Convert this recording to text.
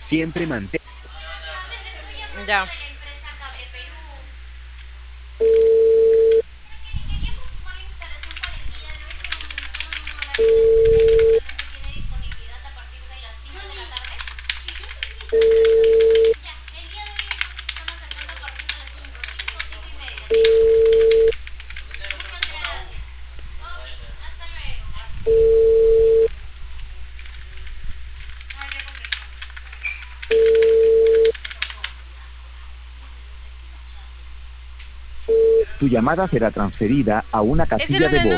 Siempre mantén. Ya. Tu llamada será transferida a una Ese casilla no de era el voz.